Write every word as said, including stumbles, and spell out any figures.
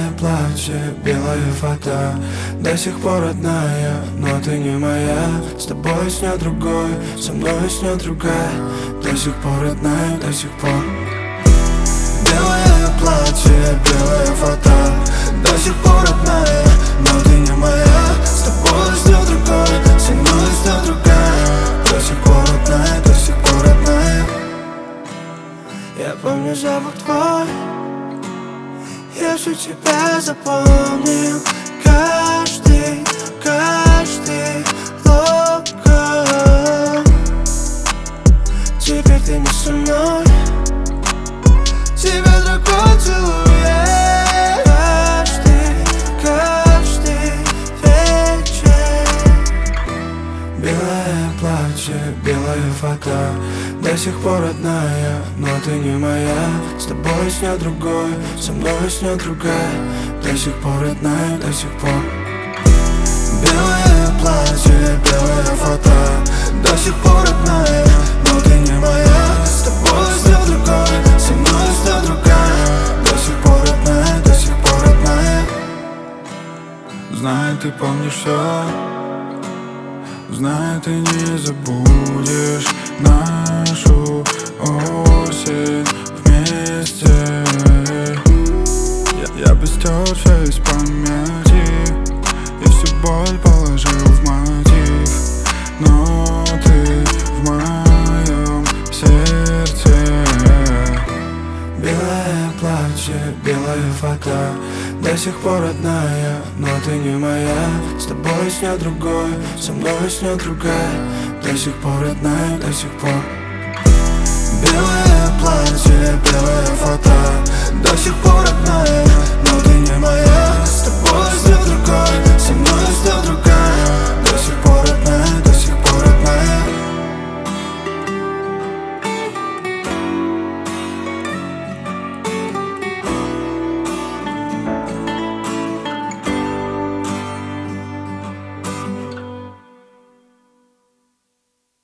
Белое платье, белая фата, до сих пор родная, но ты не моя. С тобой снят другой, со мной снят другая, до сих пор родная, до сих пор. Белое платье, белая фата, до сих пор родная, но ты не моя. С тобой снят другой, со мной снят другая, до сих пор родная, до сих пор родная. Я помню запах твой, я всю тебя запомнил. Каждый, каждый локон. Теперь ты не со мной, тебя другой целует. Каждый, каждый вечер. Белое платье, белая фата, до сих пор родная, но ты не моя. С тобой снят другой, со мной снят другая, до сих пор родная, до сих пор. Белое платье, белая фата, до сих пор родная, но ты не моя. С тобой снят другой, со мной снят другая, до сих пор родная, до сих пор родная. Знаю, ты помнишь все, знаю, ты не забудешь нашу осень вместе. Я, я бы стер все из памяти и всю боль положил в мотив, но ты в моем сердце. Белое платье, белая фата, до сих пор родная, но ты не моя. С тобой снят другой, со мной снят другая, до сих пор родная, до сих пор. Белое платье, белая фата, до сих пор родная, но ты не моя. С тобой